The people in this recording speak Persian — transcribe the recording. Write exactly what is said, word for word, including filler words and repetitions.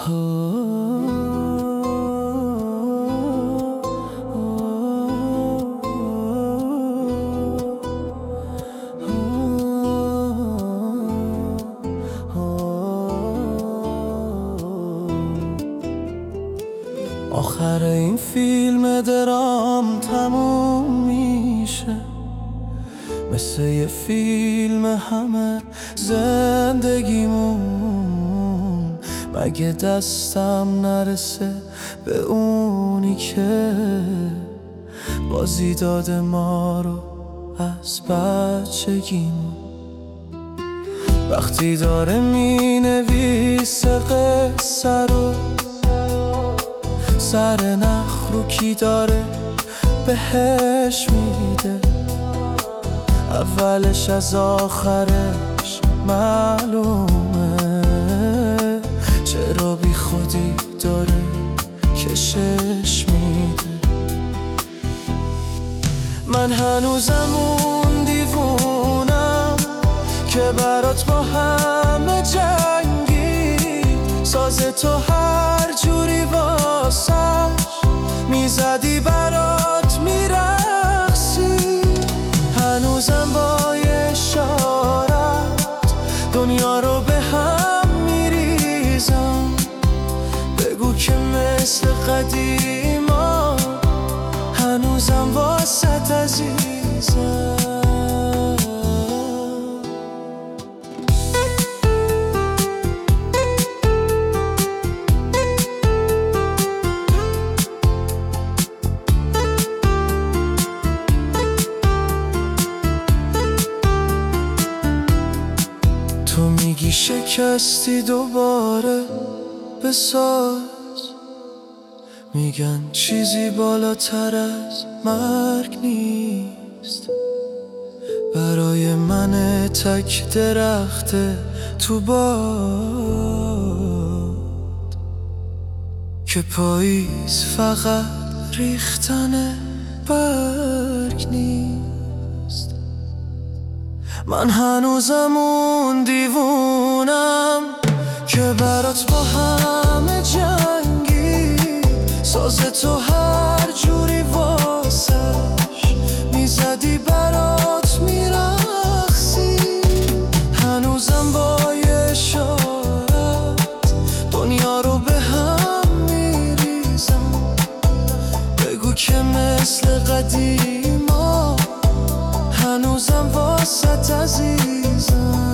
آخر این فیلم درام تموم میشه، مثل یه فیلم همه زندگیمون. مگه دستم نرسه به اونی که بازی داده ما رو از بچگیمون؟ وقتی داره می نویسه قصه رو، سر نخ رو کی داره بهش میده؟ اولش از آخرش معلومه، چرا بی خودی داره کشش میده؟ من هنوزم اون دیوونم که برات با همه جنگی، ساز تو هر جوری واسش میزدی برات میرقصی. هنوزم با اشارت دنیا رو به هم میریزم، بگو که مثل قدیما هنوزم واسط عزیزم. تو میگی شکستی دوباره بساز، میگن چیزی بالاتر از مرگ نیست. برای من تک درخت تو باد که پاییز فقط ریختن برگ نیست. من هنوزم اون دیوونم که برات با همه جنگی، ساز تو هر جوری واسش میزدی برات میرقصی. هنوزم با اشارت دنیا رو به هم میریزم، بگو که مثل قدیما هنوزم واسط عزیزم.